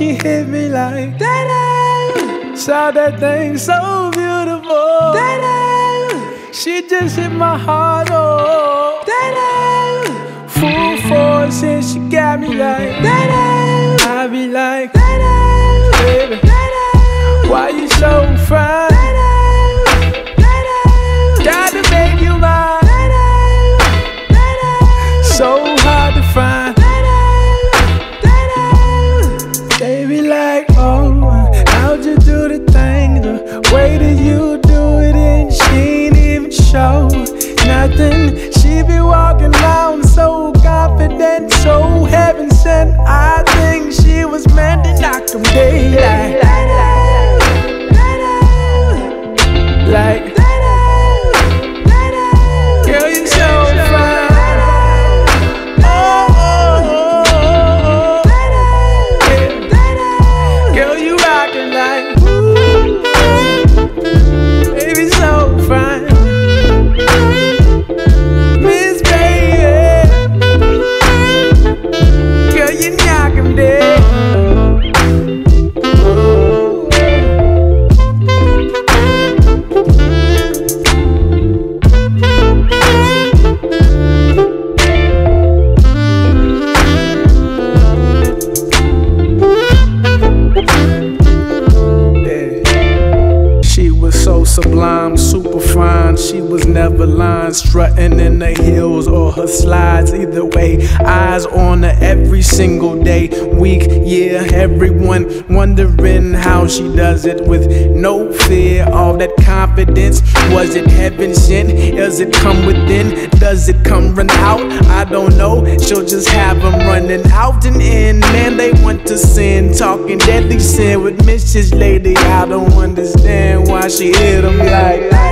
she hit me like that. Saw that thing so beautiful. That she just hit my heart, oh. That full force and she got me like that. I be like that, baby. Why you so fine? Gotta make you mine. So hard to find. They be like, oh, how'd you do the thing? The way that you do it, and she ain't even show nothing. She be walking around so confident, so heaven sent. I think she was meant to knock them daylight. Like, girl, you so fine. Girl, you rockin' like, ooh, baby, so fine. Miss Baby, girl, you knock 'em dead. Sublime, super fine, she was never lying, strutting in the heels or her slides. Either way, eyes on her every single day, week, year. Everyone wondering how she does it with no fear. All that confidence, was it heaven sent? Does it come within? Does it come run out? I don't know. She'll just have them running out and in. Man, they want to sin, talking deadly sin with Mrs. Lady. I don't understand why she hit them like